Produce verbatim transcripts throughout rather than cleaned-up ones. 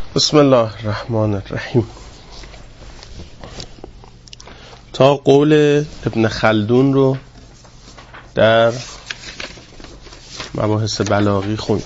بسم الله الرحمن الرحیم. تا قول ابن خلدون رو در مباحث بلاغی خوند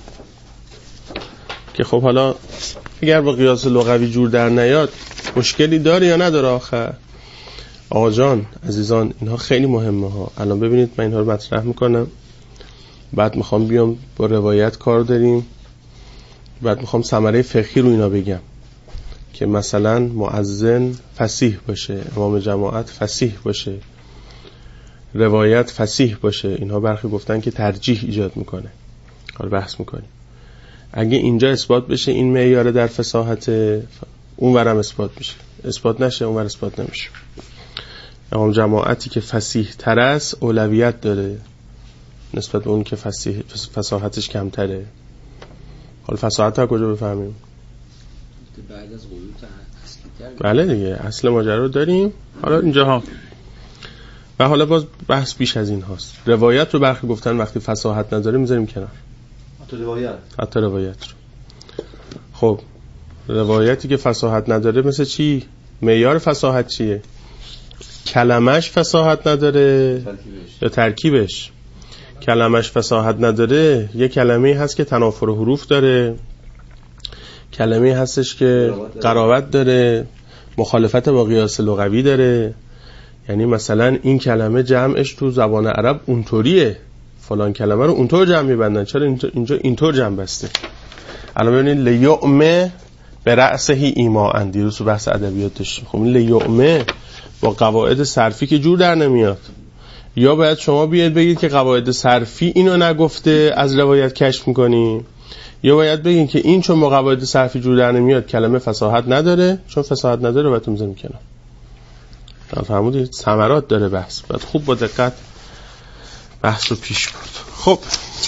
که خب حالا اگر با قیاس لغوی جور در نیاد مشکلی داره یا نداره. آخر آقا جان عزیزان اینها خیلی مهمه ها. الان ببینید من اینها رو مطرح میکنم، بعد میخوام بیام با روایت کار داریم، بعد میخوام ثمره فقهی رو اینا بگم که مثلا مؤذن فصیح باشه، امام جماعت فصیح باشه، روایت فصیح باشه. اینها برخی گفتن که ترجیح ایجاد میکنه. حالا بحث میکنیم. اگه اینجا اثبات بشه این معیار در فصاحت، اون ورم اثبات میشه. اثبات نشه اون ور اثبات نمیشه. امام جماعتی که فصیح تر است اولویت داره نسبت به اون که فصیح فصاحتش کمتره. حالا فصاحت ها کجا بفهمیم؟ بعد از قیود اصلی تر. بله دیگه اصل ماجرا رو داریم. حالا اینجا ها و حالا باز بحث بیش از این هاست. روایت رو برخی گفتن وقتی فصاحت نداره میذاریم کنار. حتی روایت حتی روایت رو. خب روایتی که فصاحت نداره مثل چی؟ معیار فصاحت چیه؟ کلمش فصاحت نداره ترکیبش. یا ترکیبش؟ کلمش فصاحت نداره. یه کلمه هست که تنافر حروف داره، کلمه هستش که قرابت داره، مخالفت با قیاس لغوی داره. یعنی مثلا این کلمه جمعش تو زبان عرب اونطوریه، فلان کلمه رو اونطور جمع میبندن، چرا اینجا اینطور جمع بسته؟ الان ببینید لیؤمه به رأسه ایماء، دیروز تو بحث ادبیات داشتیم. خب این لیؤمه با قواعد صرفی که جور در نمیاد. یا باید شما بیاید بگید که قواعد صرفی اینو نگفته از روایت کشف میکنی، یا باید بگید که این چون با قواعد صرفی جور در نمیاد کلمه فصاحت نداره، چون فصاحت نداره باید میذاریم کنار. فهمودید؟ ثمرات داره بحث، باید خوب با دقت بحث رو پیش برد. خب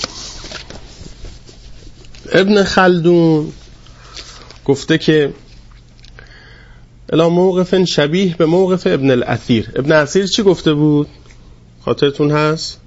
ابن خلدون گفته که الا موقف شبیه به موقف ابن الاثیر. ابن الاثیر چی گفته بود؟ خاطرتون هست؟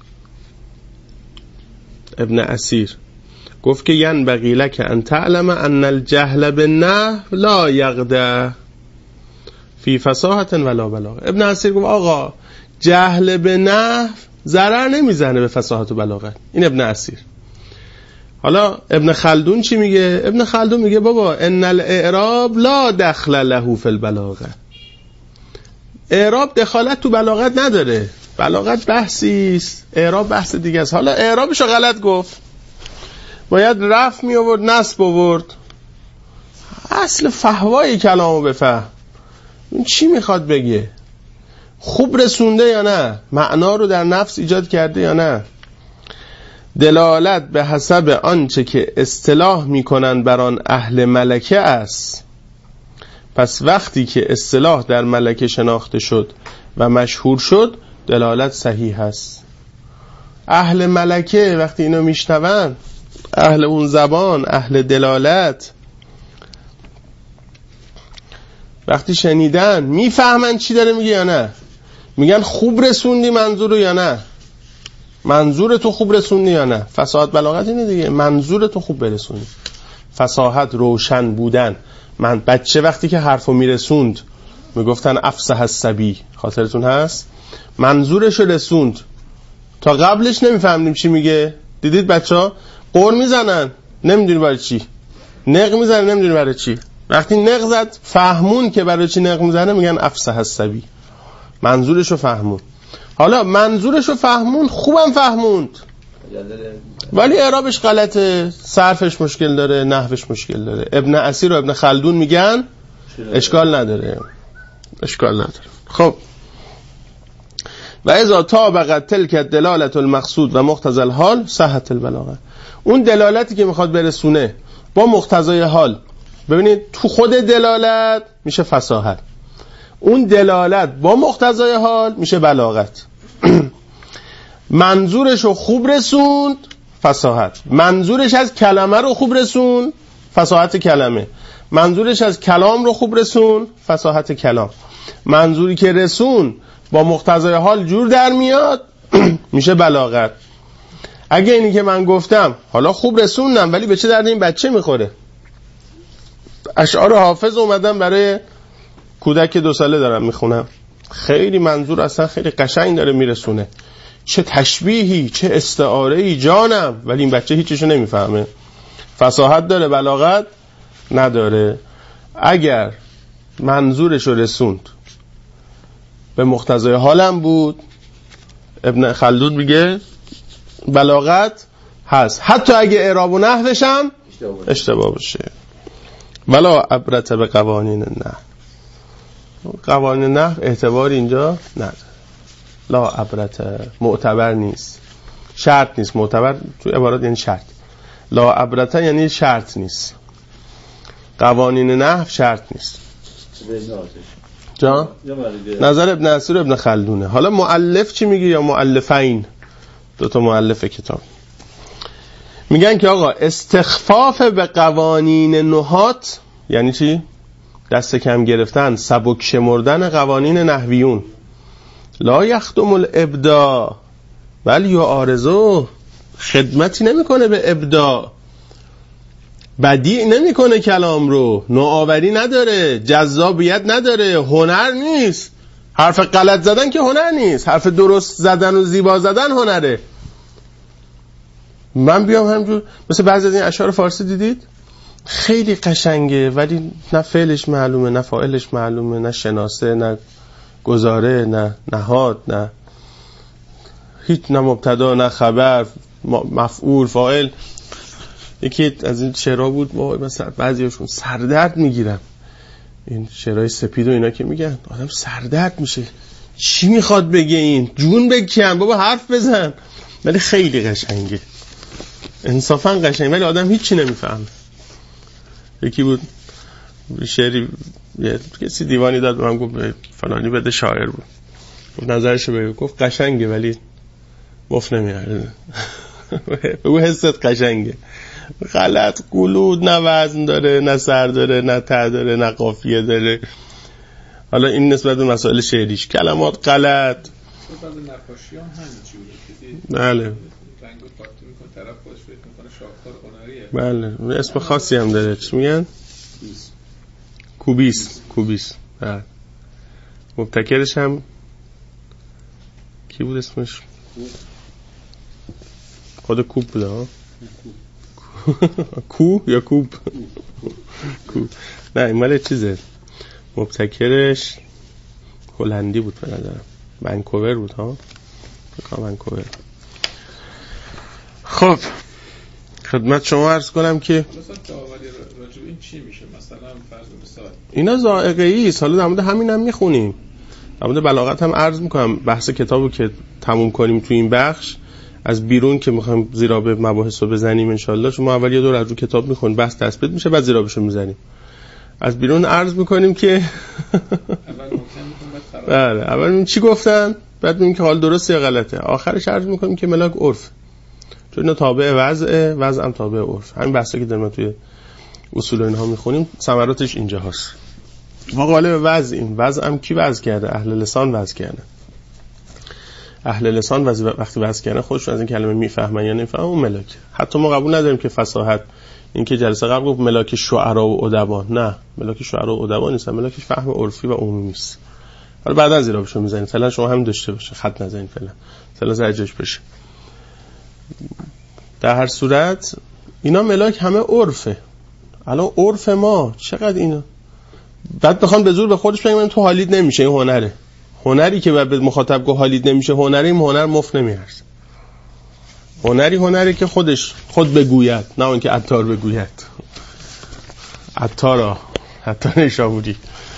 ابن اثیر گفت که ینبغی لک ان تعلم ان الجهل بالنحو لا یغدع فی فصاحت ولا بلاغه. ابن اثیر گفت آقا جهل به نحو ضرر نمیزنه به فصاحت و بلاغت. این ابن اثیر. حالا ابن خلدون چی میگه؟ ابن خلدون میگه بابا ان الاعراب لا دخل له فی البلاغه. اعراب دخالت تو بلاغت نداره. بلاغت بحثی است، اعراب بحث دیگه است. حالا اعرابشو غلط گفت، باید رفع می آورد نصب آورد. اصل فحوای کلامو بفهم. این چی میخواد بگه؟ خوب رسونده یا نه؟ معنا رو در نفس ایجاد کرده یا نه؟ دلالت به حسب آنچه که اصطلاح میکنن بر آن اهل ملکه است. پس وقتی که اصطلاح در ملکه شناخته شد و مشهور شد دلالت صحیح است. اهل ملکه وقتی اینو میشنون، اهل اون زبان، اهل دلالت، وقتی شنیدن میفهمن چی داره میگه یا نه؟ میگن خوب رسوندی منظور رو یا نه؟ منظور تو خوب رسوندی یا نه؟ فصاحت بلاغت اینه دیگه، منظور تو خوب برسوندی. فصاحت روشن بودن. من بچه وقتی که حرفو میرسوند میگفتن افصح الصبی، خاطرتون هست؟ منظورشو رسوند. تا قبلش نمیفهمدیم چی میگه. دیدید بچه‌ها قور میزنن نمیدونی برای چی، نق میزنن نمیدونی برای چی. وقتی نق زد فهمون که برای چی نق میزنه میگن افصح الصبی، منظورشو فهمون. حالا منظورشو فهمون، خوبم فهموند ولی اعرابش غلطه، صرفش مشکل داره، نحوش مشکل داره. ابن اثیر و ابن خلدون میگن اشکال نداره، اشکال نداره. خب و اذا طابقت تلک دلالت المقصود و مقتضى الحال صحت البلاغه. اون دلالتی که میخواد برسونه با مقتضای حال، ببینید تو خود دلالت میشه فصاحت، اون دلالت با مقتضای حال میشه بلاغت. منظورش رو خوب رسوند فصاحت، منظورش از کلمه رو خوب رسوند فصاحت کلمه، منظورش از کلام رو خوب رسوند فصاحت کلام. منظوری که رسون با مقتضای حال جور در میاد میشه بلاغت. اگه اینی که من گفتم حالا خوب رسوندم ولی به چه درد این بچه میخوره؟ اشعار حافظ اومدم برای کودک دو ساله دارم میخونم، خیلی منظور اصلا خیلی قشنگ داره میرسونه، چه تشبیهی چه استعاره‌ای جانم، ولی این بچه هیچیشو نمیفهمه. فصاحت داره بلاغت نداره. اگر منظورشو رسوند به مقتضای حالم بود، ابن خلدون میگه بلاغت هست، حتی اگه اعراب و نحوش هم اشتباه بشه. ولا عبرت به قوانین نحو، قوانین نحو اعتبار اینجا نداره. لا عبرت معتبر نیست، شرط نیست. معتبر تو عبارات یعنی شرط، لا عبرت یعنی شرط نیست. قوانین نحو شرط نیست. جا نظر ابن اثیر و ابن خلدونه. حالا مؤلف چی میگه یا مؤلفین؟ دو تا مؤلف کتاب میگن که آقا استخفاف به قوانین نحات یعنی چی؟ دست کم گرفتن، سبک شمردن قوانین نحویون. لا یخدم الابداع بل یعارضه، خدمتی نمیکنه به ابداع، بدیع نمیکنه کلام رو، نوآوری نداره، جذابیت نداره، هنر نیست. حرف غلط زدن که هنر نیست، حرف درست زدن و زیبا زدن هنره. من بیام همجور مثل بعضی از این اشعار فارسی دیدید خیلی قشنگه ولی نه فعلش معلومه نه فاعلش معلومه نه شناسه نه گزاره نه نهاد نه هیچ، نه مبتدا نه خبر مفعول فاعل. یکی از این شعرها بود مثلا بعضیاشون سردرد میگیرن، این شعرهای سپید و اینا که میگن آدم سردرد میشه، چی میخواد بگه این؟ جون بکن بابا، حرف بزن. ولی خیلی قشنگه، انصافا قشنگه، ولی آدم هیچی نمیفهمه. یکی بود شعری کسی دیوانی داد به من گفت فلانی بده شاعر بود، گفت نظرشو بگو، گفت قشنگه ولی مفت نمیاره. بگو حست قشنگه، غلط قلود، نه وزن داره نه سر داره نه ته داره نه قافیه داره. حالا این نسبت به مسائل شعریش کلمات غلط. بعضی نقاشیان همین چیزه، بله رنگو پاک میکنه طرف خودش فکر میکنه شاهکار هنریه. بله اسم خاصی هم داره، چی میگن؟ کوبیس. کوبیس. بله. مبتکرش هم کی بود اسمش؟ خود کوب بوده ها. کو یا کوب؟ کو. نه این مال چیزه، مبتکرش هلندی بود به نظرم، ونکوور بود ها، فکر ونکوور. خب خدمت شما عرض کنم که مثلا داوری راجع به این چی میشه؟ مثلا فرض مثال اینا ذائقه‌ای است. حالا در مورد همین هم میخونیم، در مورد بلاغت هم عرض میکنم. بحث کتابو که تموم کنیم تو این بخش از بیرون که میخوایم زیرابه مباحث رو بزنیم انشالله، شما اول یه دور از رو کتاب میخونید، بحث تثبیت میشه، بعد زیرابشو میزنیم. از بیرون عرض میکنیم که اول ممکن میگم بله اول میگیم چی گفتن، بعد میگیم که حال درسته یا غلطه، آخرش عرض میکنیم که ملاک عرف، چون اینا تابع وضع، وضع هم تابع عرف. همین بحثی که داریم توی اصول اینها میخونیم ثمراتش اینجا هست. ما قالب وضعیم، وضع هم کی وضع کرده؟ اهل لسان وضع کرده. اهل لسان وقتی وضع کرده خودشون از این کلمه میفهمن یا نمیفهمن، اون ملاک. حتی ما قبول نداریم که فصاحت، این که جلسه قبل گفت ملاک شعرا و ادبا، نه ملاک شعرا و ادبا نیست، ملاکش فهم عرفی و عمومی است. حالا بعدا زیرابشو میزنیم، فعلا شما همین داشته باشه، خط نزنید فعلا، فعلا زجاج بشه. در هر صورت اینا ملاک همه عرفه. الان عرف ما چقدر اینا، بعد بخوام به زور به خودش بگم تو حالیت نمیشه، این هنره. هنری که بعد مخاطب گفت حالیت نمیشه هنری، این هنر مفت نمیارزه. هنری هنری که خودش خود بگوید، نه اون که عطار بگوید. عطارا عطار نیشابوری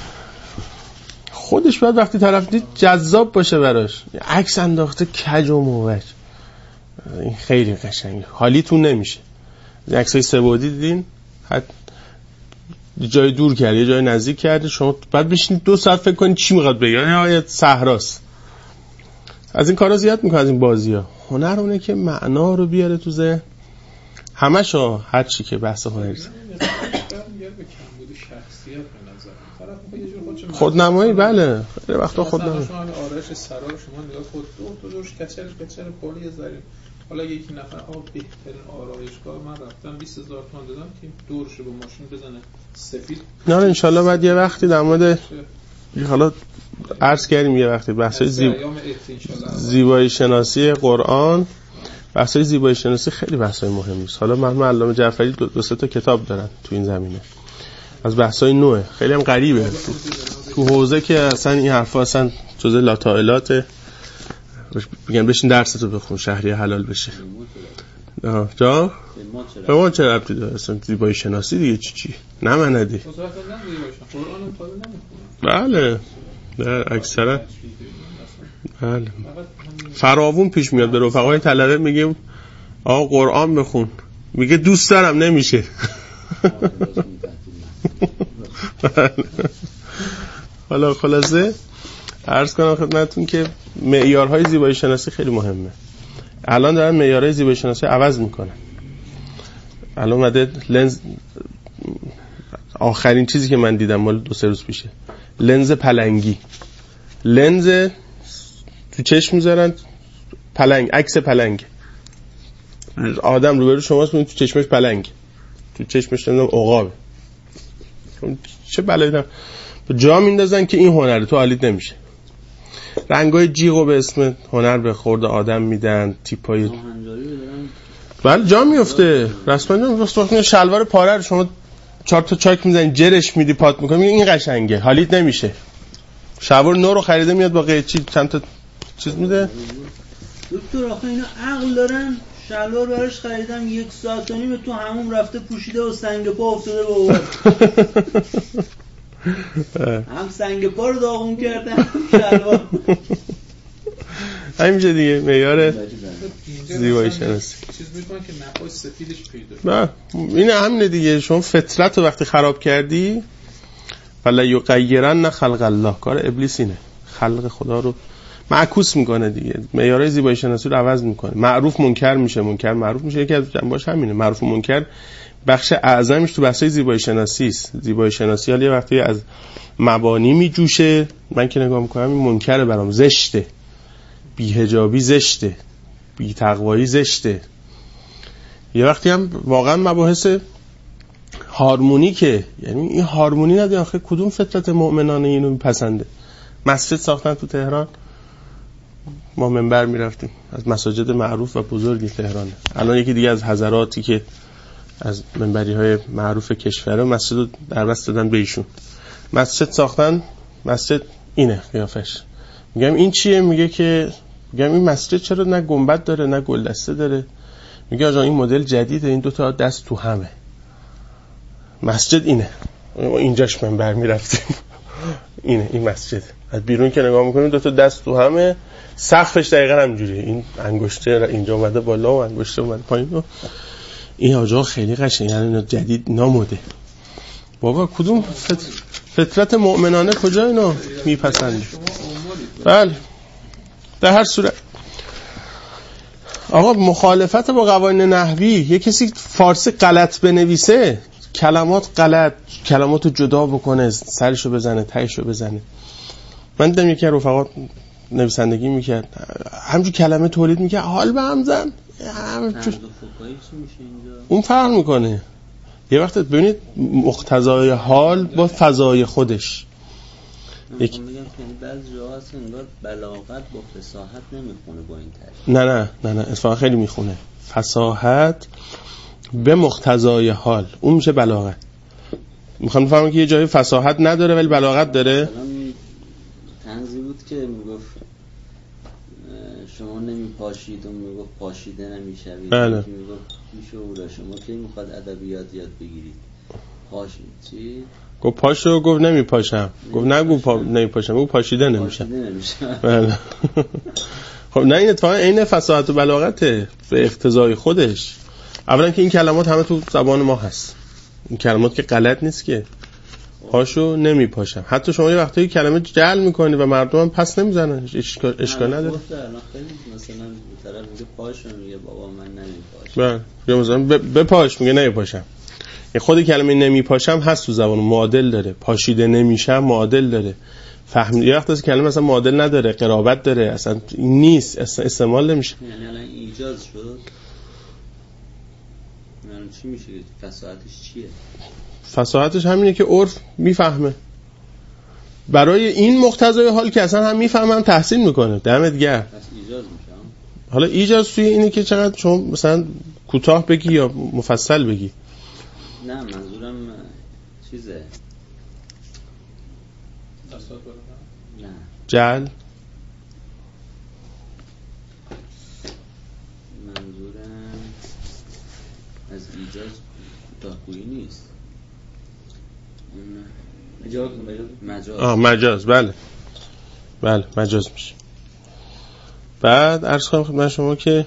خودش باید وقتی طرف دید جذاب باشه براش، عکس انداخته کج و موج، این خیلی قشنگه، حالیتون نمیشه. عکسای سه‌بعدی دیدین، حتی جای دور کرد یه جای نزدیک کرده، شما بعد بشینید دو ساعت فکر کنید چی میخواد بگه، یعنی آیت صحراست. از این کارا زیاد میکنه، از این بازی‌ها. هنر اونه که معنا رو بیاره تو ذهن، همشو هر چی که بحث هنری خودنمایی. بله خیلی وقتا خودنمایی. شما آرایش سرا شما نگاه خود دو تا جوش کچل کچل پولی زاریم حالا یکی نفر آه بهترین آرایشگاه من رفتم بیست هزار تومان دادم که دورشو با ماشین بزنه سفید. نه ان شاء الله بعد یه وقتی در مورد حالا عرض کردیم یه وقتی بحث زیب... زیبایی شناسی قرآن، بحث زیبایی شناسی خیلی بحث مهمی است. حالا مرحوم علامه جعفری دو, دو سه تا کتاب دارن تو این زمینه از بحثای نوعه، خیلی هم غریبه تو, تو حوزه که اصلا این حرفا اصلا جزء لاتائلات بگن بشین درستو بخون شهری حلال بشه. آها جا به ما چه ربطی داره اصلا زیبایی شناسی دیگه چی چی نمندی. بله در اکثرا بله فراوون پیش میاد. به رفقای طلبه میگیم آقا قرآن بخون، میگه دوست دارم نمیشه. حالا خلاصه عرض کنم خدمتتون که معیارهای زیبایی شناسی خیلی مهمه. الان دارن معیارهای زیبایی شناسی عوض میکنن. الان اومده لنز، آخرین چیزی که من دیدم مال دو سه روز پیشه، لنز پلنگی. لنز تو چشم میذارن، پلنگ، عکس پلنگ. آدم روبرو شماست میبینید تو چشمش پلنگ، تو چشمش نمیدونم عقابه. چه بلایی دارن جا میندازن که این هنره، تو حالیت نمیشه. رنگای جیغو به اسم هنر به خورد آدم میدن، تیپای بله جا میفته. رسما وقتی شلوار پاره رو شما چهار تا چاک میزنی جرش میدی پات میکنی، این قشنگه، حالیت نمیشه. شلوار نو رو خریده میاد با قیچی چند تا چیز میده. دکتر آخه اینا عقل دارن؟ شلوار براش خریدم یک ساعت و نیم تو همون رفته پوشیده و سنگ پا افتاده به اون. هم سنگ پا رو داغون کردن شلوار. همیشه دیگه معیار زیبایی شناسی چیز میکنن که نقاش سفیدش پیدا. اینه همینه دیگه. شما فطرت رو وقتی خراب کردی فلا یغیرن خلق الله، کار ابلیس اینه، خلق خدا رو معکوس میکنه دیگه. معیارهای زیبایی شناسی رو عوض میکنه. معروف منکر میشه، منکر معروف میشه. یکی از جنبه‌اش همینه. معروف و منکر بخش اعظمش تو بحث‌های زیبایی شناسی است. زیبایی شناسی حالا یه وقتی از مبانی میجوشه، من که نگاه میکنم این منکر برام زشته، بی‌حجابی زشته، بی‌تقوایی زشته. یه وقتی هم واقعا مباحث هارمونیکه، یعنی این هارمونی نداره. آخه کدوم فطرت مؤمنانه اینو میپسنده؟ مسجد ساختن تو تهران، ما منبر میرفتیم از مساجد معروف و بزرگی تهران. الان یکی دیگه از حضراتی که از منبری های معروف کشور مسجد رو در دست دادن به ایشون، مسجد ساختن. مسجد اینه قیافش. میگم این چیه؟ میگه که میگم این مسجد چرا نه گنبد داره نه گلدسته داره؟ میگه آقا این مدل جدیده، این دو تا دست تو همه. مسجد اینه، اینجاش منبر میرفتیم. اینه این مسجد. از بیرون که نگاه میکنیم دو تا دست تو همه، سقفش دقیقاً همینجوریه. این انگشته اینجا اومده بالا و انگشته اومده پایین. و این آجا خیلی قشنگه، یعنی جدید ناموده. بابا کدوم فطر... فطرت مؤمنانه کجا اینا میپسندی؟ بله در هر صورت آقا مخالفت با قوانین نحوی. یه کسی فارسی غلط بنویسه، کلمات غلط، کلماتو جدا بکنه، سرشو بزنه تهشو بزنه. من دیدم یکی از رفقات نویسندگی میکرد، همچون کلمه تولید میکرد، حال به هم زن همچون اون فرق میکنه. یه وقت ببینید مقتضای حال با فضای خودش. یک میگم که بعضی جاها اصلا انگار بلاغت با فصاحت نمیخونه با این ترکیب. نه نه نه نه اتفاقا خیلی میخونه. فصاحت به مقتضای حال اون میشه بلاغت. میخوام بفهمم که یه جایی فصاحت نداره ولی بلاغت داره. تنزی بود که میگفت شما نمیپاشید، اون میگفت پاشیده نمیشوید. بله. میگفت بیشعوره شما که میخواد ادبیات یاد بگیرید پاشید چی؟ گفت پاشو، گفت نمیپاشم. گفت نگو پا... نمیپاشم، گفت پاشیده نمیشم. بله. خب نه این اتفاقا عین فصاحت و بلاغته به اقتضای خودش. اولا که این کلمات همه تو زبان ما هست، این کلمات که غلط نیست که. پاشو نمیپاشم. حتی شما یه وقتایی کلمه جعل میکنی و مردم هم پس نمیزنن، اشکال اشکال نداره. مثلا طرف میگه پاشو، میگه بابا من نمیپاشم. بله یا مثلا بپاش، میگه نمیپاشم. این خود کلمه نمیپاشم هست تو زبان، معادل داره. پاشیده نمیشم معادل داره. فهم یه وقت کلمه مثلا معادل نداره، قرابت داره، اصلا این نیست، اصلا استعمال نمیشه. یعنی الان ایجاز شد، یعنی چی میشه؟ فصاحتش چیه؟ فصاحتش همینه که عرف میفهمه. برای این مقتضای حال که اصلا هم میفهمم تحسین میکنه. دمت گرم. پس ایجاز میشه. حالا ایجاز توی اینه که چقدر شما مثلا کوتاه بگی یا مفصل بگی. نه منظورم چیزه. دستات برام. نه. جعل. منظورم از ایجاز کوتاه‌گویی نیست. مجاز مجاز. آه مجاز، بله. بله مجاز میشه. بعد عرض کنم خدمت شما که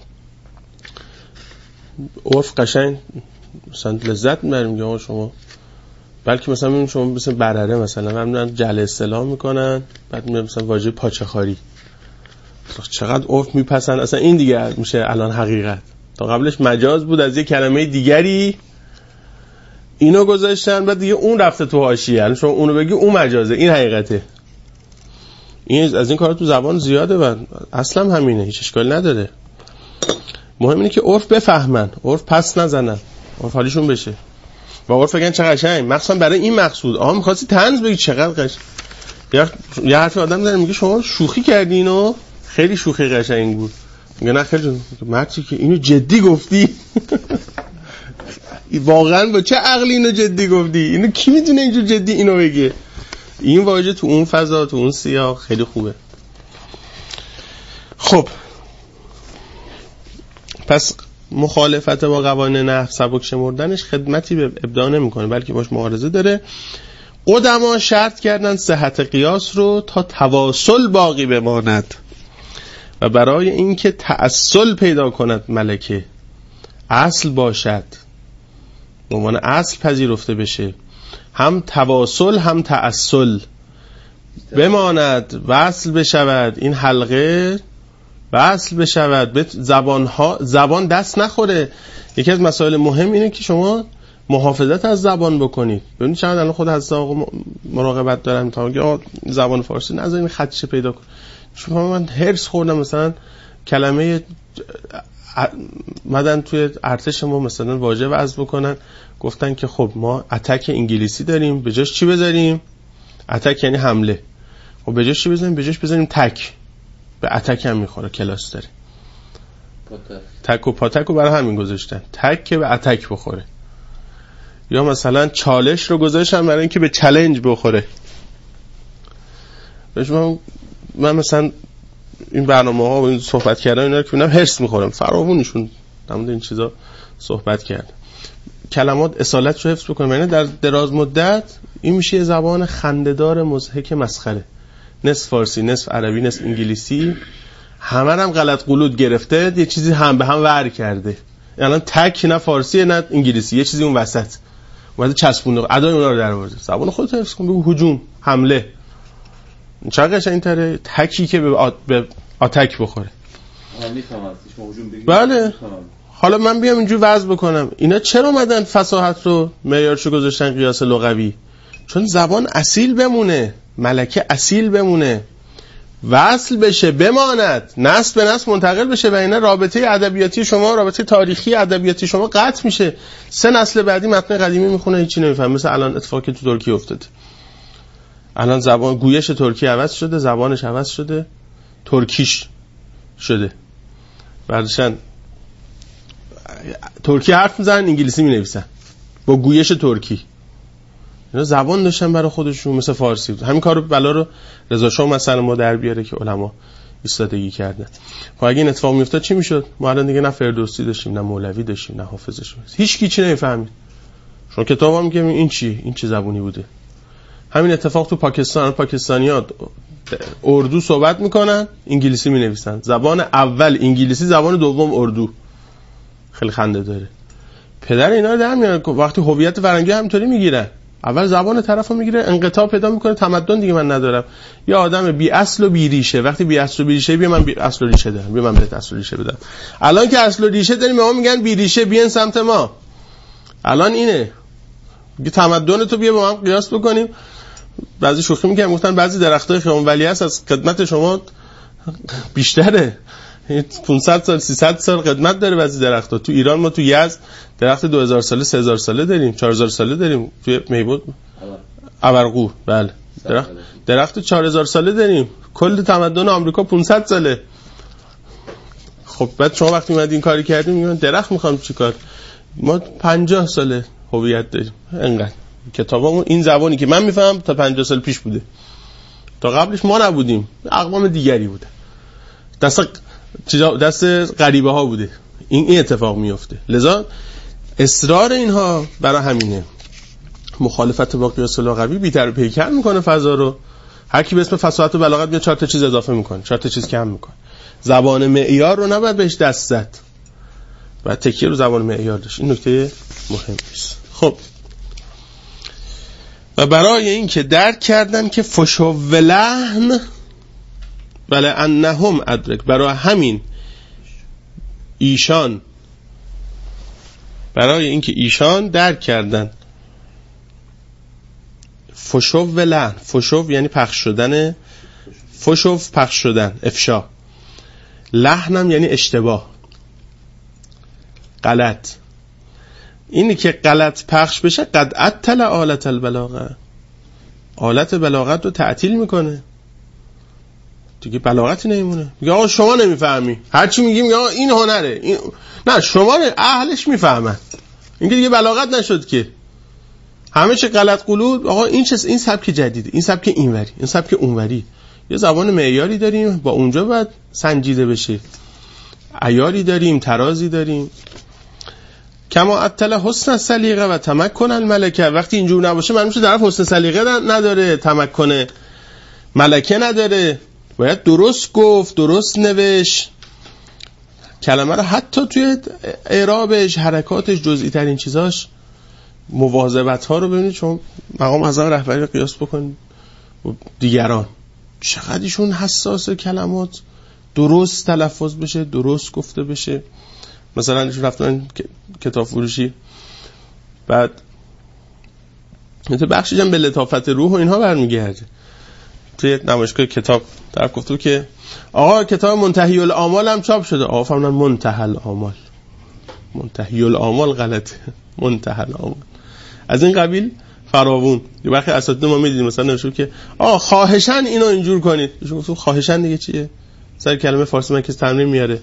عرف قشنگ مثلا لذت میبریم میگه شما، بلکه مثلا میبینیم شما مثلا برره مثلا همین جعل اصطلاح میکنن، بعد میبینیم مثلا واژه پاچه خاری، چقدر عرف میپسند. اصلا این دیگه میشه الان حقیقت. تا قبلش مجاز بود از یه کلمه دیگری اینو گذاشتن، بعد دیگه اون رفته تو حاشیه. یعنی شما اونو بگی اون مجازه، این حقیقته. این از این کارا تو زبان زیاده و اصلا همینه، هیچ اشکالی نداره. مهم اینه که عرف بفهمن، عرف پس نزنن، عرف حالیشون بشه و عرف بگن چه قشنگ، مخصوصا برای این مقصود. آها می‌خواستی طنز بگی چقدر قشنگ. یا یه حرف آدم داره میگه شما شوخی کردین و خیلی شوخی قشنگ بود. میگه نه خیلی مرتی که اینو جدی گفتی. واقعا با چه عقلی اینو جدی گفتی؟ اینو کی میدونه اینجور جدی اینو بگه؟ این واژه تو اون فضا، تو اون سیاق خیلی خوبه. خب پس مخالفت با قوانین نحو سبک شمردنش خدمتی به ابداع نمیکنه، بلکه باش معارضه داره. قدما شرط کردن صحت قیاس رو تا تواصل باقی بماند و برای اینکه تأصل پیدا کند ملکه، اصل باشد، به عنوان اصل پذیرفته بشه، هم تواصل هم تأصل بماند، وصل بشود، این حلقه وصل بشود به زبان ها، زبان دست نخوره. یکی از مسائل مهم اینه که شما محافظت از زبان بکنید. ببینید چقدر الان خود حضرت آقا مراقبت دارن تا که زبان فارسی نذارین خدشه پیدا کنه. چون من هرس خوردم مثلا کلمه مدن توی ارتش ما مثلا واژه وضع بکنن، گفتن که خب ما اتک انگلیسی داریم، به جاش چی بذاریم؟ اتک یعنی حمله. خب به جاش چی بذاریم؟ به جاش بذاریم تک. به اتک هم میخوره، کلاس داره. پاتک. تک و پاتک رو برای همین گذاشتن، تک که به اتک بخوره. یا مثلا چالش رو گذاشتن برای اینکه به چالش بخوره. من من مثلا این برنامه‌ها و این صحبت کردن اینا رو که ببینم هرس میخورم، فراوونشون در مورد این چیزا صحبت کرد. کلمات اصالت رو حفظ بکنم، یعنی در دراز مدت این میشه یه زبان خنده‌دار مضحک مسخره، نصف فارسی نصف عربی نصف انگلیسی، همه هم غلط قلوت گرفته، یه چیزی هم به هم ور کرده. الان تک نه فارسی نه انگلیسی، یه چیزی اون وسط اومده چسبونده، ادای اونا رو در آورده. زبان خودت حفظ کن، بگو هجوم، حمله. چقدر قشنگ‌تره تکی که به آت... به آتک بخوره. میفهمم شما هجوم بگید. بله. حالا من بیام اینجوری وضع بکنم، اینا چرا اومدن فصاحت رو معیارشو گذاشتن قیاس لغوی؟ چون زبان اصیل بمونه، ملکه اصیل بمونه، وصل بشه، بماند، نسل به نسل منتقل بشه و اینا رابطه ادبیاتی شما، رابطه تاریخی ادبیاتی شما قطع میشه. سه نسل بعدی متن قدیمی میخونه هیچی نمیفهم. مثل الان اتفاقی تو ترکیه افتاده. الان زبان گویش ترکی عوض شده، زبانش عوض شده، ترکیش شده. بعدشن ترکی حرف میزنن، انگلیسی مینویسن با گویش ترکی. اینا زبان داشتن برای خودشون مثل فارسی. همین کارو بلا رو رضا شاه مثلا ما در بیاره که علما ایستادگی کردن. خب اگه این اتفاق میافتاد چی میشد؟ ما الان دیگه نه فردوسی داشتیم، نه مولوی داشتیم، نه حافظ داشتیم. هیچ کی چی نمیفهمید. شما کتابا میگم این چی؟ این چه زبونی بوده؟ همین اتفاق تو پاکستان، پاکستانی‌ها اردو صحبت میکنن، انگلیسی مینویسن. زبان اول انگلیسی، زبان دوم اردو. خیلی خنده داره. پدر اینا رو در میارن وقتی هویت فرنگی همینطوری میگیرن. اول زبان طرفو میگیره، انقطاع پیدا میکنه، تمدن دیگه من ندارم. یا آدم بی اصل و بی ریشه، وقتی بی اصل و بی ریشه، بیا من بی اصل و ریشه دارم، بیا من بهت اصل و ریشه بدم. الان که اصل و ریشه داریم ما میگن بی ریشه، بیان سمت ما. الان اینه. دیگه تمدن تو بیا با هم قیاس بکنیم. بعضی شوخی میکنن گفتن بعضی درختای خیابان ولی هست از خدمت شما بیشتره، پانصد سال سیصد سال خدمت داره بعضی درخت‌ها. تو ایران ما تو یزد درخت دو هزار ساله سه هزار ساله داریم، چهار هزار ساله داریم. توی میبود ابرقو بله درخت درخت چهار هزار ساله داریم. کل تمدن آمریکا پانصد ساله. خب بعد شما وقتی اومدین این کاری کردیم میگن درخت میخوام چیکار؟ ما پنجاه ساله هویت داریم. انقدر کتابامون این زبانی که من میفهمم تا پنجاه سال پیش بوده، تا قبلش ما نبودیم، اقوام دیگری بوده، دست دست غریبه ها بوده. این این اتفاق میفته. لذا اصرار اینها برای همینه. مخالفت با قیاس لاغوی بی‌تر پیکر میکنه فضا رو. هر کی به اسم فصاحت و بلاغت میاد چهار تا چیز اضافه میکنه، چهار تا چیز کم میکنه. زبان معیار رو نباید بهش دست زد، باید تکیه رو زبان معیار داشت. این نکته مهمی است. خب و برای این که درک کردن که فشو و لحن بله انهم ادرک، برای همین ایشان برای این که ایشان درک کردن فشو و لحن. فشو یعنی پخش شدن، فشو پخش شدن، افشا. لحنم یعنی اشتباه، غلط. اینی که غلط پخش بشه قد عطل آلت البلاغه، آلت بلاغت رو تعطیل میکنه دیگه، بلاغتی نمیمونه. میگه آقا شما نمیفهمی، هرچی میگیم میگه آقا این هنره این... نه شما نه، اهلش میفهمن. این که دیگه بلاغت نشد که، همه چه غلط قلوب. آقا این چه، این سبک جدیده، این سبک اینوری، این سبک اونوری. یه زبان معیاری داریم، با اونجا باید سنجیده بشه. عیاری داریم، ترازی داریم. کما عطل حسن سلیقه و تمکن الملکه. وقتی اینجور نباشه معلومه طرف حسن سلیقه نداره، تمکن ملکه نداره. باید درست گفت، درست نوشت کلمه رو، حتی توی اعرابش، حرکاتش، جزئی ترین چیزاش، مواظبت ها رو ببینید. چون مقام اعظم رهبری قیاس بکنید دیگران، چقدر ایشون حساس کلمات درست تلفظ بشه، درست گفته بشه. مثلا ایشون رفتن کتاب فروشی، بعد تو بخشش هم به لطافت روح و اینها برمیگرده. توی نمایشگاه کتاب طرف گفتو که آقا کتاب منتهی الآمال هم چاپ شده. آقا فهموندن منتهی الآمال، منتهی الآمال غلطه، منتهی الآمال. از این قبیل فراوون. یه وقتی اساتید ما میدیدیم مثلا نوشته که آقا خواهشاً اینو اینجور کنید. ایشون گفتو خواهشاً دیگه چیه؟ سر کلمه فارسی من که تمرین میاره.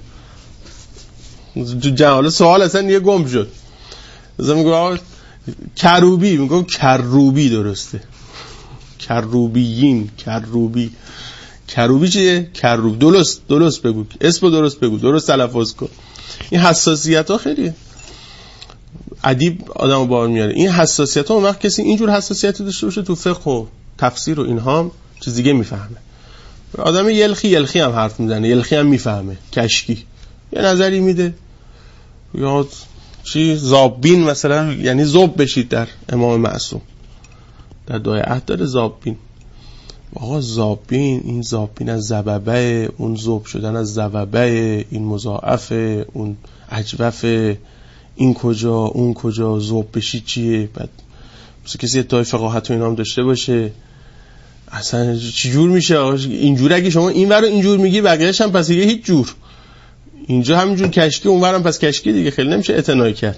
جهال سوال اصلا دیگه گم شد. مثلا میگه آقا کروبی، میگم کروبی درسته. کروبیین، کروبی. کروبی چیه؟ کروب. درست درست بگو، اسمو درست بگو، درست تلفظ کن. این حساسیت ها خیلی ادیب آدمو بار میاره. این حساسیت ها، اون وقت کسی اینجور حساسیتی داشته باشه تو فقه و تفسیر و اینها هم چیز دیگه میفهمه. آدم یلخی یلخی هم حرف میزنه، یلخی هم میفهمه، کشکی یه نظری میده. یا چی زابین مثلا، یعنی زوب بشید در امام معصوم، در دعای عهد داره زابین. آقا زابین، این زابین از زببه، اون زوب شدن از زببه، این مضاعفه، اون اجوفه، این کجا اون کجا، زوب بشید چیه؟ بعد مثلا کسی ادعای فقاهت و اینا هم داشته باشه، اصلا چجور میشه اینجور؟ اگه شما این ور رو اینجور میگی بقیه‌اش هم پس دیگه هیچ جور، اینجا همینجور کشکی، اون ورم پس کشکی دیگه، خیلی نمیشه اعتنایی کرد.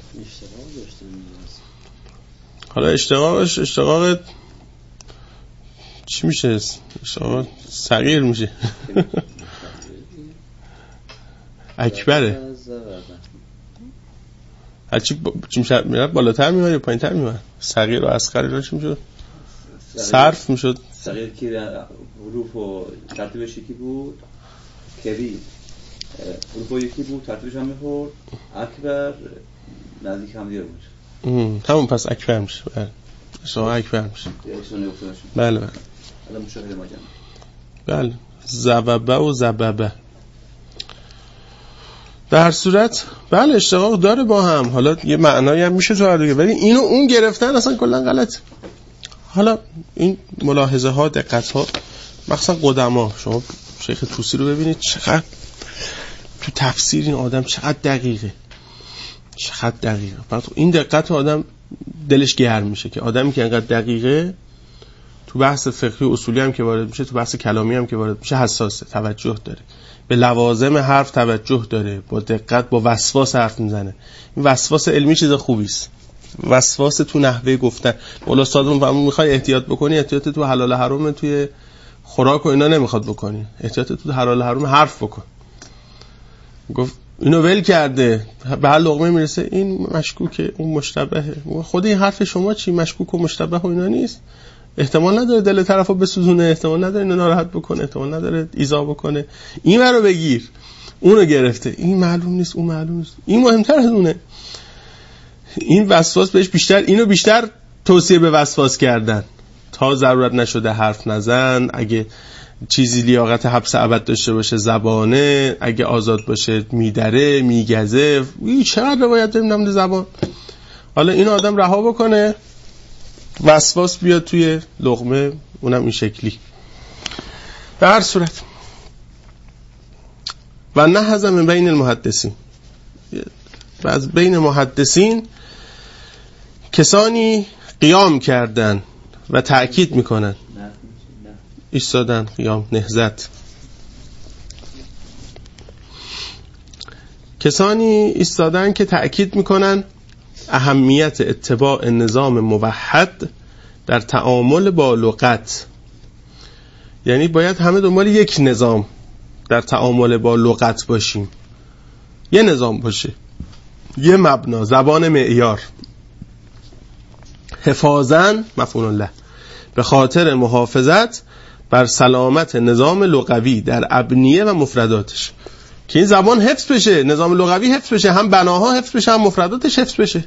حالا اشتقاقش اشتقاق چی میشه؟ اشتقاق صغیر میشه. اکبره. هرچی چی میشه؟ میره بالاتر میاد یا پایینتر میاد؟ صغیر و اصغر رو چی میشه؟ صرف میشد. صغیر که حروف و ترتیبش یکی بود، کبیر حروف یکی بود، ترتیبش هم میخورد، اکبر نزدیک هم دیگه بود. همون پس اکبر میشه. بله شما اکبر میشه. بله بله. الان مشاهده ما جمع. بله زببه و زببه. در صورت بله اشتقاق داره با هم. حالا یه معنایی هم میشه تو دیگه، ولی اینو اون گرفتن اصلا کلا غلط. حالا این ملاحظه ها، دقت ها، مخصوصا قدما، شما شیخ طوسی رو ببینید چقدر تو تفسیر این آدم چقدر دقیقه، چقدر دقیقه. بعد این دقت آدم دلش گرم میشه که آدمی که انقدر دقیقه تو بحث فقهی اصولی هم که وارد میشه، تو بحث کلامی هم که وارد میشه حساسه، توجه داره، به لوازم حرف توجه داره، با دقت با وسواس حرف میزنه. این وسواس علمی چیز خوبی است. وسواس تو نحوه گفتن. مولا استادمون فرمود میخوای احتیاط بکنی، احتیاط تو حلال حرام توی خوراک و اینا نمیخواد بکنی، احتیاط تو حلال حرام حرف بکن. گفت اینو ول کرده، به هر لقمه میرسه این مشکوکه اون مشتبهه. خود این حرف شما چی؟ مشکوک و مشتبه و اینا نیست. احتمال نداره دل طرفو بسوزونه، احتمال نداره اینو ناراحت بکنه، احتمال نداره ایذا بکنه. این رو بگیر، اونو گرفته، این معلوم نیست، اون معلوم نیست، این مهمتر از اونه. این وسواس بهش بیشتر، اینو بیشتر توصیه به وسواس کردن. تا ضرورت نشده حرف نزن، اگه چیزی لیاقت حبس ابد داشته باشه زبانه، اگه آزاد باشه میدره میگزه. این چقدر روایت داریم نمده زبان. حالا این آدم رها بکنه، وسواس بیاد توی لقمه، اونم این شکلی. به هر صورت و نه هزم بین المحدثین، و از بین محدثین کسانی قیام کردن و تأکید میکنن، ایستادن، قیام، نهضت، کسانی ایستادن که تأکید میکنن اهمیت اتباع نظام موحد در تعامل با لغت. یعنی باید همه دنبال یک نظام در تعامل با لغت باشیم، یه نظام باشه، یه مبنا، زبان معیار، حفاظاً مفعول له، به خاطر محافظت بر سلامت نظام لغوی در ابنیه و مفرداتش، که این زبان حفظ بشه، نظام لغوی حفظ بشه، هم بناها حفظ بشه هم مفرداتش حفظ بشه.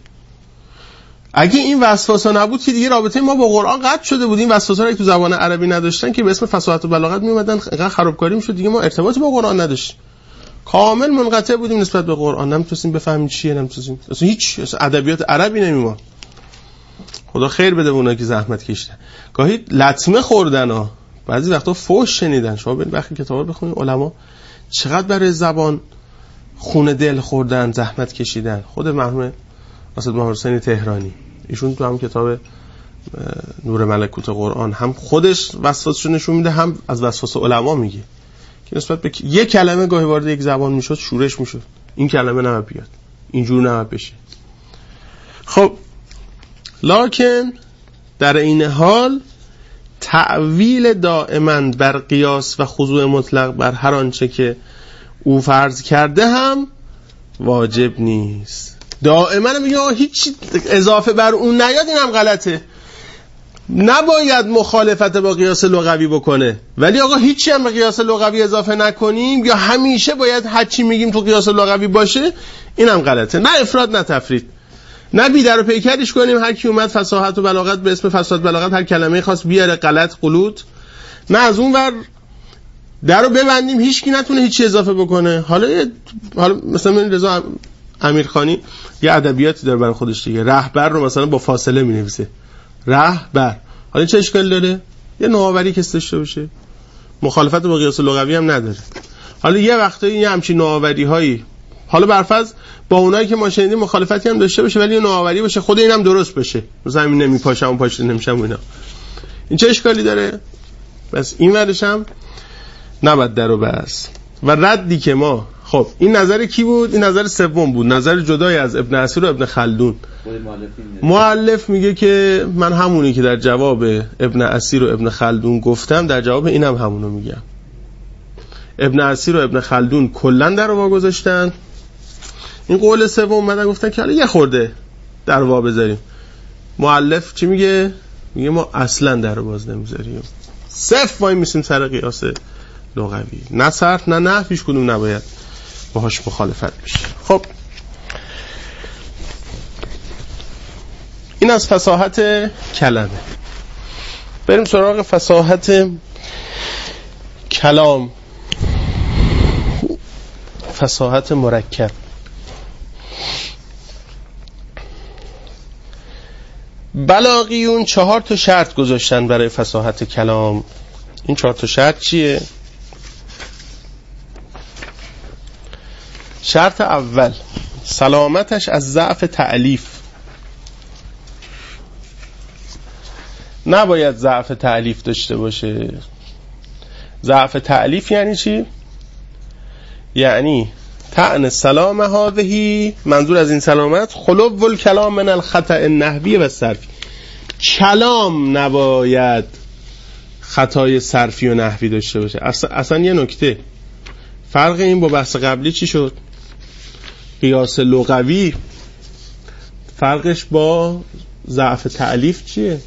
اگه این وسواسا نبود که دیگه رابطه ما با قرآن قطع شده بود. این وسواسا رو که تو زبان عربی نداشتن که به اسم فصاحت و بلاغت می اومدن، اینقدر خرابکاری میشد دیگه ما ارتباطی با قرآن نداشتیم، کامل منقطع بودیم نسبت به قرآن، نمیتونستیم بفهمیم چیه، نمیتونستیم اصلا هیچ، اصلا ادبیات عربی نمیمون. خدا خیر بده اونایی که زحمت کشیدن، گاهی لطمه خوردن ها، بعضی وقتا فحش شنیدن. شما برید وقتی کتابا بخونید علما چقدر برای زبان خون دل خوردن، زحمت کشیدن. خود مرحوم اسد محمد حسین تهرانی ایشون تو هم کتاب نور ملکوت قرآن هم خودش وسواسش نشون میده، هم از وسواس علما میگه که نسبت به یک کلمه گاهی وارد یک زبان میشد شورش میشد، این کلمه نباید بیاد، اینجور نباید بشه. خب لکن در این حال تعویل دائما بر قیاس و خضوع مطلق بر هر آنچه که او فرض کرده هم واجب نیست. دائما میگه هیچ اضافه بر اون نیاد، این هم غلطه. نباید مخالفت با قیاس لغوی بکنه، ولی آقا هیچی هم به قیاس لغوی اضافه نکنیم یا همیشه باید هرچی میگیم تو قیاس لغوی باشه، این هم غلطه. نه افراد نه تفرید، نه بی در و پیکرش کنیم هر کی اومد فصاحت و بلاغت به اسم فصاحت بلاغت هر کلمه خاص بیاره غلط غلوط، نه از اون ور در رو ببندیم هیچ کی نتونه هیچی اضافه بکنه. حالا حالا مثلا من رضا امیرخانی یه ادبیاتی داره برای خودش دیگه، رهبر رو مثلا با فاصله می‌نویسه رهبر. حالا چه اشکالی داره؟ یه نوآوری که داشته باشه، مخالفت با قیاس لغوی هم نداره. حالا یه وقتایی یه همچین نوآوری‌هایی، حالا برفرض با اونایی که ما شنیدیم مخالفتی هم داشته باشه ولی نوآوری باشه، خود اینم درست باشه، مثلا همین نمیپاشم اون پاشته نمیشم اینا، این چه اشکالی داره؟ بس این ورش هم نباید درو بس. و ردی که ما، خب این نظر کی بود؟ این نظر سوم بود، نظر جدای از ابن عصیر و ابن خلدون. مؤلف میگه که من همونی که در جواب ابن عصیر و ابن خلدون گفتم در جواب اینم هم همونو میگم. ابن عصیر و ابن خلدون کلا در وا گذاشتن، این قول سوم اومدن گفتن که حالا یه خورده در وا بذاریم. مؤلف چی میگه؟ میگه ما اصلا در باز نمیذاریم، صفر وای میسیم سر قیاس لغوی، نه صرف نه نحو، هیچ کدوم نباید باهاش مخالفت بشه. خب این از فصاحت کلمه. بریم سراغ فصاحت کلام، فصاحت مرکب. بلاغیون چهار تا شرط گذاشتن برای فصاحت کلام. این چهار تا شرط چیه؟ شرط اول سلامتش از ضعف تألیف، نباید ضعف تألیف داشته باشه. ضعف تألیف یعنی چی؟ یعنی طعن سلام هذه، منظور از این سلامت خلو الکلام من الخطأ النحوی و صرفی، کلام نباید خطای صرفی و نحوی داشته باشه. اصلا, اصلا یه نکته، فرق این با بحث قبلی چی شد؟ قیاس لغوی فرقش با ضعف تألیف چیه؟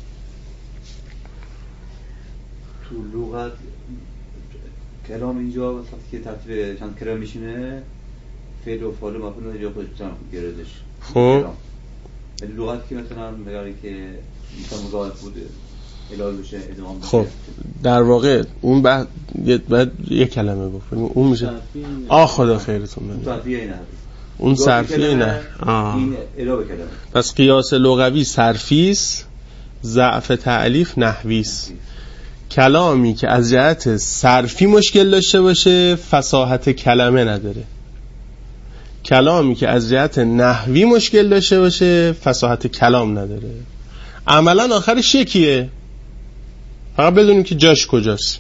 تو لغت کلام اینجا وقتی که ترتیب چند کلام میشینه فعل و فاعل و مفعول اینجا خودش میتونن گردش. خب ولی لغت که مثلا میگه که مثلا مضاعف بوده علاوه بشه ادغام بشه. خب در واقع اون بعد بعد یک کلمه بکنیم اون میشه آ خدا خیرتون بده. صرفیه نه. اون صرفیه نه. آه. این علاوه کلمه. پس قیاس لغوی صرفی است، ضعف تألیف نحوی است. کلامی که از جهت صرفی مشکل داشته باشه فصاحت کلمه نداره. کلامی که از جهت نحوی مشکل داشته باشه فصاحت کلام نداره. عملا آخرش یکیه، فقط بدونیم که جاش کجاست.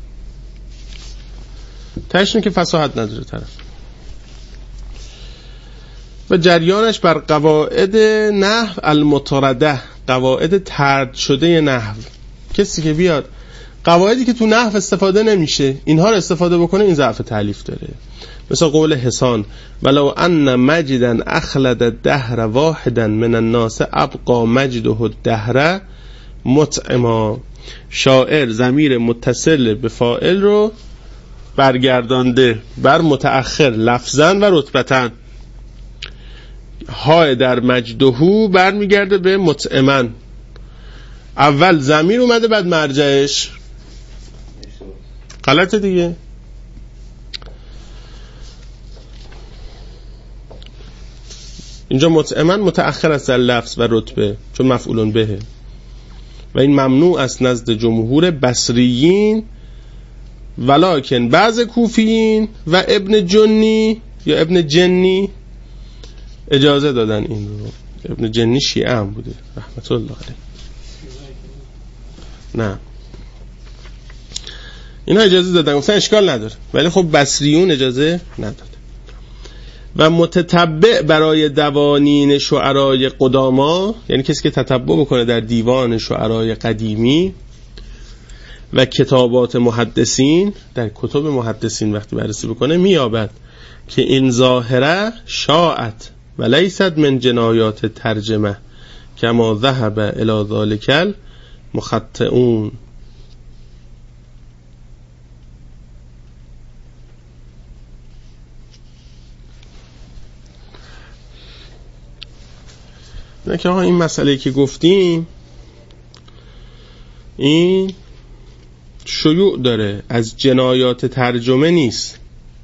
تاشون که فصاحت نداره طرف. و جریانش بر قواعد نحو المطرده، قواعد طرد شده نحو. کسی که بیاد قواعدی که تو نحو استفاده نمیشه اینها رو استفاده بکنه این ضعف تألیف داره. مثل قول حسان ولو ان مجدا اخلد الدهر واحدا من الناس ابقى مجده الدهر مطعما. شاعر ضمیر متصل به فاعل رو برگردانده بر متأخر لفظاً و رتبتاً. های در مجدهو برمیگرده به مطعما. اول ضمیر اومده بعد مرجعش غلطه دیگه. اینجا مطعما متأخر است در لفظ و رتبه چون مفعولون بهه و این ممنوع است نزد جمهور بصریین، ولکن بعض کوفیین و ابن جنی یا ابن جنی اجازه دادن این رو. ابن جنی شیعه هم بوده رحمت الله علیه. نه اینا اجازه دادن، گفتن اشکال نداره، ولی خب بصریون اجازه نداد. و متتبع برای دوانین شعرای قداما، یعنی کسی که تتبع بکنه در دیوان شعرای قدیمی و کتابات محدثین، در کتب محدثین وقتی بررسی بکنه مییابد که این ظاهره شاعت و لیست من جنایات ترجمه کما ذهب الی ذلک المخطئون. نه که آقا این مسئله که گفتیم این شیوع داره، از جنایات ترجمه نیست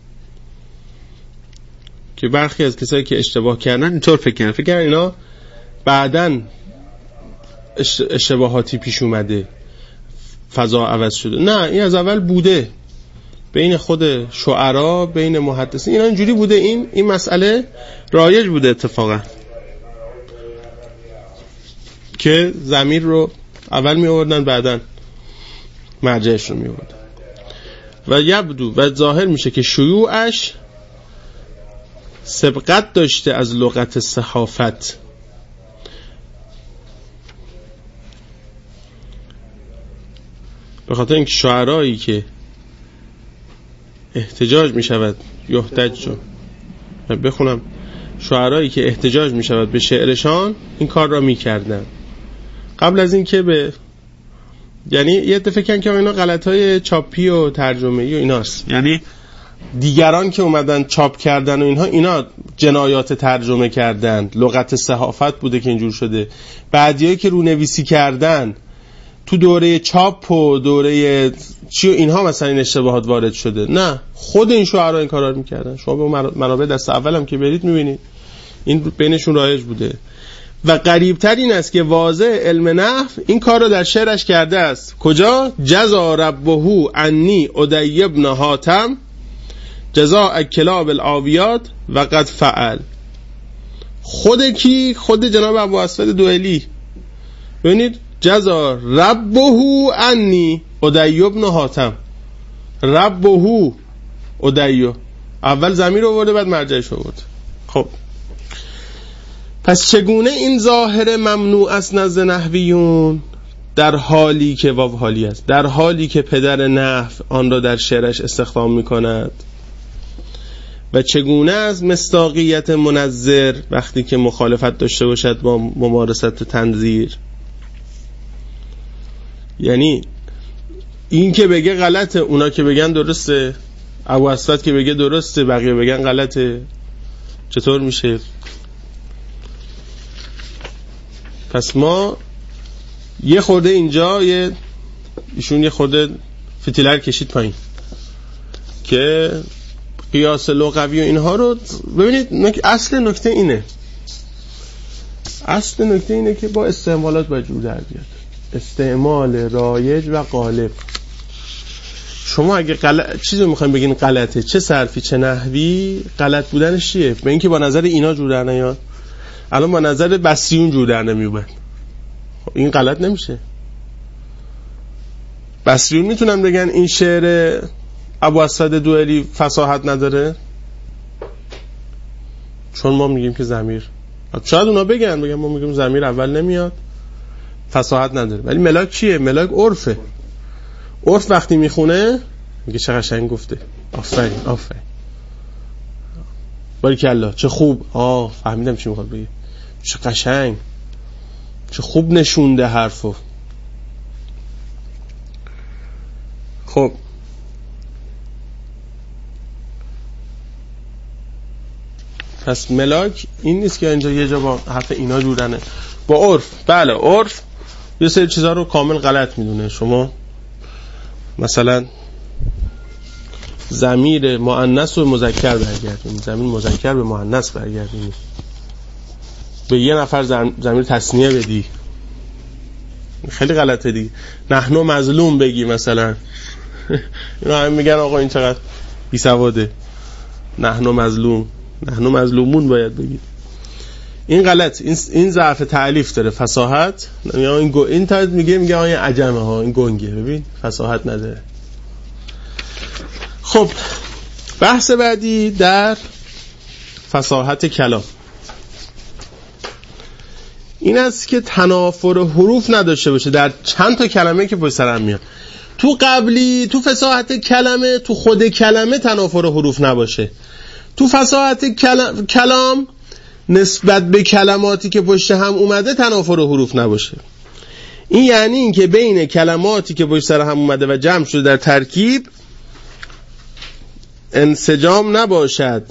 که برخی از کسایی که اشتباه کردن اینطور فکر کردن فکر کردن اینا بعدن اشتباهاتی پیش اومده فضا عوض شده. نه این از اول بوده بین خود شعرا بین محدثین اینا اینجوری بوده. این این مسئله رایج بوده اتفاقا که ضمیر رو اول می آوردن بعدن مرجعش رو می آوردن و یبدو و ظاهر میشه که شیوعش سبقت داشته از لغت صحافت. به خاطر اینکه شعرایی که احتجاج می شود یحتج رو بخونم، شعرایی که احتجاج می شود به شعرشان این کار را می کردن قبل از این که به، یعنی یه دفعه کن که اینا غلطای چاپی و ترجمه‌ای و ایناست، یعنی دیگران که اومدن چاپ کردن و اینها اینا جنایات ترجمه کردن، لغت صحافت بوده که اینجور شده. بعدیایی که رونویسی کردن تو دوره چاپ و دوره چی و اینها مثلا این اشتباهات وارد شده. نه خود این شعرا این کارا رو میکردن. شما به منابع دست اولم که برید میبینید این بینشون رایج بوده. و قریبتر این است که واضح علم نحو این کار رو در شعرش کرده است. کجا؟ جزا ربهو انی ادی ابن حاتم جزاء کلاب العاویات و قد فعل. خود کی؟ خود جناب ابو اسود دوئلی. ببینید جزا ربه انی ادی بن حاتم. ربه ادی، اول ضمیر آورده بعد مرجعش آورده. خب پس چگونه این ظاهر ممنوع است نزد نحویون؟ در حالی که واو حالی است، در حالی که پدر نحو آن را در شعرش استخدام می کند. و چگونه از مصداقیت منظر وقتی که مخالفت داشته باشد با ممارست و تنظیر؟ یعنی این که بگه غلطه، اونا که بگن درسته، ابو اسود که بگه درسته بقیه بگن غلطه، چطور میشه؟ پس ما یه خورده اینجا یه ایشون یه خورده فتیلر کشید پایین که قیاس لغوی و اینها رو ببینید. اصل نکته اینه اصل نکته اینه که با استعمالات باید جور در بیاد، استعمال رایج و غالب. شما اگه غلط چیزی میخوایم بگین غلطه، چه صرفی چه نحوی، غلط بودنش چیه؟ به اینکه با نظر اینا جور در نیاد. الان با نظر بصریون جور در نمیومد، این غلط نمیشه. بصریون میتونن بگن این شعر ابو اسود دوئلی فصاحت نداره، چون ما میگیم که ضمیر، شاید اونا بگن بگن ما میگیم ضمیر اول نمیاد فصاحت نداره. ولی ملاک چیه؟ ملاک عرفه. عرف وقتی میخونه میگه چه قشنگ گفته، آفرین آفرین باریکالله چه خوب، آه فهمیدم چی میخواد بگه، چه قشنگ چه خوب نشونده حرفو. خب پس ملاک این نیست که اینجا یه جا با حرف اینا جورنه، با عرف. بله عرف یه سری چیزا رو کامل غلط میدونه. شما مثلا ضمیر مؤنث و مذکر برگردونید، ضمیر مذکر به مؤنث برگردونید، به یه نفر ضمیر تثنیه بدی، خیلی غلطه دیگه. نحن مظلوم بگی مثلا، اینا هم میگن آقا این چقدر بی سواده، نحن مظلوم، نحن مظلومون باید بگی. این غلط، این این ضعف تعلیف داره. فصاحت یا این گو این تا میگه میگه آ این عجمه ها، این گنگه، ببین فصاحت نداره. خب بحث بعدی در فصاحت کلام این است که تنافر حروف نداشته باشه در چند تا کلمه که پشت سر هم میاد. تو قبلی تو فصاحت کلمه، تو خود کلمه تنافر حروف نباشه. تو فصاحت کلام, کلام نسبت به کلماتی که پشت هم اومده تنافر حروف نباشه. این یعنی این که بین کلماتی که پشت سر هم اومده و جمع شده در ترکیب انسجام نباشد،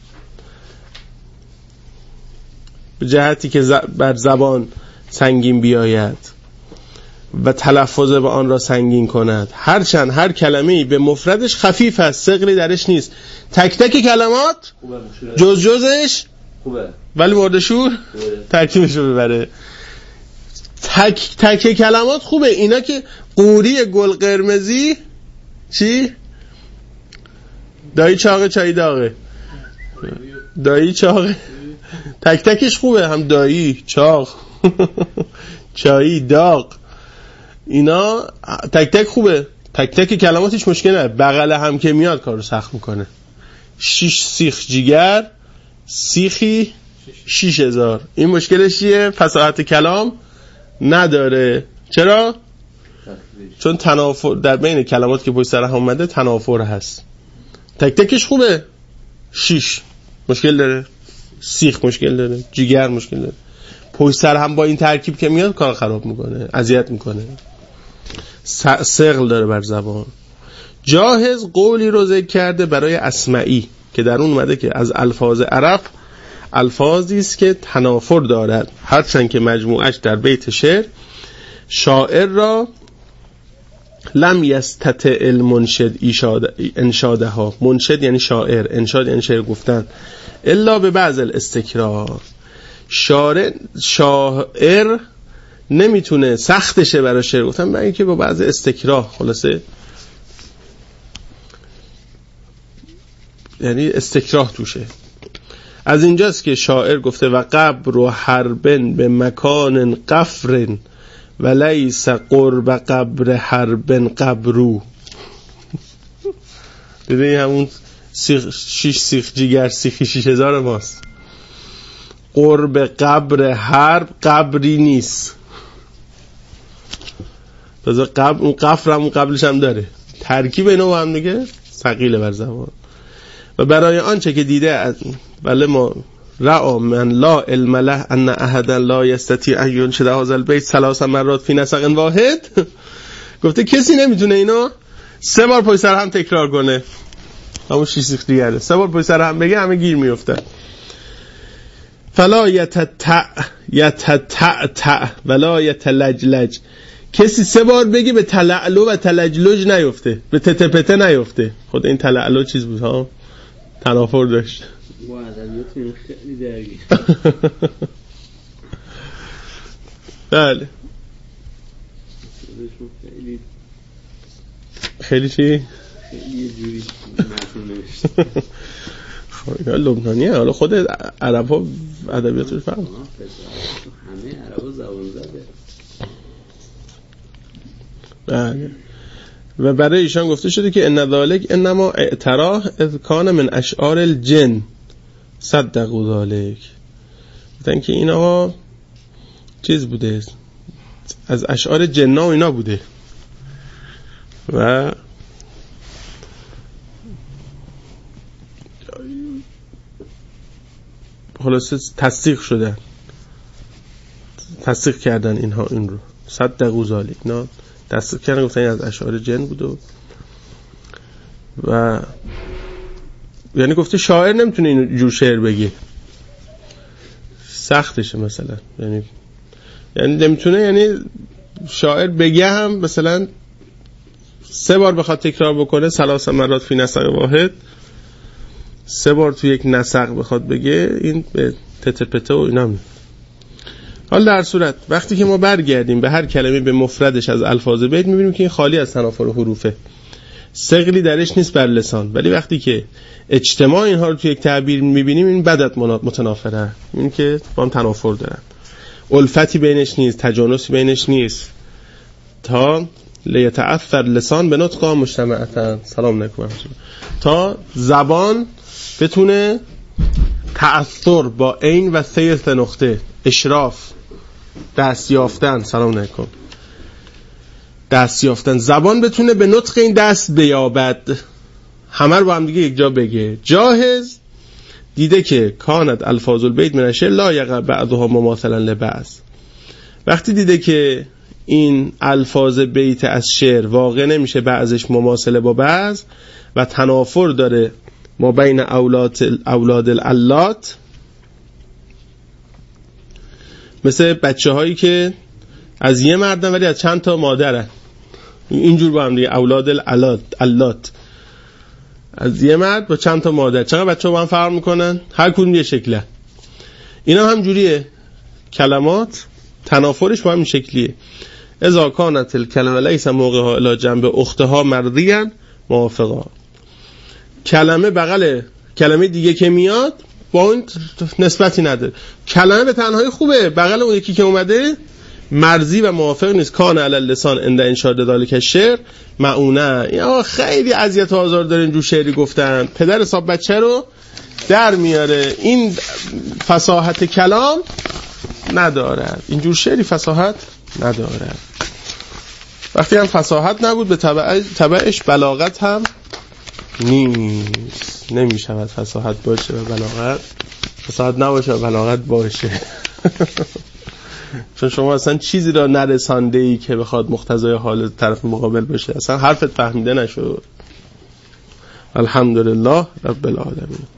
به جهتی که بر زبان سنگین بیاید و تلفظ به آن را سنگین کند. هرچند هر کلمه‌ای به مفردش خفیف است، ثقلی درش نیست. تک تک کلمات جز جزش خوبه ولی مورد شور ترکیبش رو ببره. تک تک کلمات خوبه. اینا که قوری گل قرمزی چی؟ دایی چاقه چای داغه، دایی چاقه، تک تکش خوبه، هم دایی چاق چایی داغ، اینا تک تک خوبه. تک تک کلمات هیچ مشکل نه، بغل هم که میاد کارو سخت میکنه. شیش سیخ جیگر، سیخی شیش هزار، این مشکلش چیه؟ فصاحت کلام نداره. چرا؟ چون تنافر در بین کلمات که پشت سر هم اومده تنافر هست. تک تکش خوبه، شیش مشکل داره، سیخ مشکل داره، جیگر مشکل داره. پشت سر هم با این ترکیب که میاد کار خراب میکنه، اذیت میکنه، ثقل داره بر زبان. جاهز قولی رو ذکر کرده برای اسمعی که در اون اومده که از الفاظ عرب الفاظی است که تنافر دارد، هرچند که مجموعش در بیت شعر شاعر را لم یستطع المنشد انشاده ها. منشد یعنی شاعر، انشاد یعنی شعر گفتن، الا به بعض الاستکرار. شاعر شاعر نمیتونه سختشه برای شعر گفتن برای اینکه با بعض استکراه، خلاصه یعنی استکراه توشه. از اینجاست که شاعر گفته و قبر و حربن به مکان قفرن و لیس قرب قبر حرب قبرو. دیده همون سیخ شیش سیخ جیگر سیخی شیش هزار ماست. قرب قبر حرب قبری نیست. تازه قبر اون قفر هم اون قبلش هم داره. ترکیب اینو با هم دیگه ثقیله بر زبان. و برای آنچه که دیده از بله ما رأى من لا علم له ان احدا لا یستطیع ان ینشد هذا البیت ثلاث مرات فی نسق واحد، گفته کسی نمیتونه اینو سه بار پشت سر هم تکرار کنه. همون شیش سیخ دیگره سه بار پشت سر هم بگه همه گیر میافتن. فلا یتتع یتتع ولا یتلجلج، کسی سه بار بگی به تلعلو و تلجلج نیفته، به تتپته نیفته. خود این تلعلو چیز بود ها، تنافر داشت. با ادبیات خیلی درگیر. بله خیلی خیلی چی؟ خیلی یه جوری متن نوشت. خب اینا لبنانیه، حالا خود عرب ها ادبیات رو فهم. همه عرب ها زبان زده. بله. و برای ایشان گفته شده که ان ذالک انما اعتراح اذ کان من اشعار الجن صدقوا ذالک، گفتن که این آقا چیز بوده، از اشعار جنا و اینا بوده و خلاصه تصدیق شدن، تصدیق کردن اینها این رو صدقوا ذالک، نه تصدیق کردن، گفتن از اشعار جن بود و, و یعنی گفته شاعر نمیتونه این جور شعر بگه، سختشه مثلا، یعنی یعنی نمیتونه، یعنی شاعر بگه هم مثلا سه بار بخواد تکرار بکنه ثلاث مرات فی نسق واحد، سه بار تو یک نسق بخواد بگه، این به تتپته و اینا میاد. حال در صورت وقتی که ما برگردیم به هر کلمه به مفردش از الفاظ بیت میبینیم که این خالی از تنافر حروفه، ثقلی درش نیست بر لسان، ولی وقتی که اجتماع اینها رو تو یک تعبیر میبینیم این بدت متنافره، این که با هم تنافر دارن، الفتی بینش نیست، تجانسی بینش نیست، تا لیتأثر لسان به نطق مجتمعتن. سلام علیکم. تا زبان بتونه تأثر با عین و سه نقطه اشراف دست یافتن، سلام علیکم، دست یافتن، زبان بتونه به نطق این دست بیابد، همه رو با هم دیگه یک جا بگه. جاهز دیده که کانت الفاظ البیت من الشعر لا یقع بعضها مماثلا لبعض، وقتی دیده که این الفاظ بیت از شعر واقع نمیشه بعضش مماثله با بعض و تنافر داره ما بین اولاد اولاد الالات، مثل بچه هایی که از یه مردن ولی از چند تا مادرن، اینجور با هم دیگه اولاد الالات الات، از یه مرد با چند تا مادر، چقدر بچه ها با هم فرق میکنن، هر کدوم یه شکله. اینا هم جوریه، کلمات تنافرش با هم این شکلیه. اذا کانت الکلمه لیس موقعها الی جنب اختها مرضیاً موافقا، کلمه بغل کلمه دیگه که میاد با اون نسبتی نداره، کلمه به تنهایی خوبه، بغل اون یکی که اومده مرضی و موافق نیست. کان علی اللسان عند انشاد ذالک الشعر معونه. یا خیلی اذیت و آزار داره اینجور شعری گفتن، پدر حساب بچه رو در میاره، این فصاحت کلام نداره، اینجور شعری فصاحت نداره. وقتی هم فصاحت نبود به تبع تبعش بلاغت هم نیست، نمیشود فصاحت باشه و بلاغت، فصاحت نباشه و بلاغت باشه. چون شما اصلا چیزی را نرسانده ای که بخواد مقتضای حال طرف مقابل بشه، اصلا حرفت فهمیده نشد. الحمدلله رب العالمین.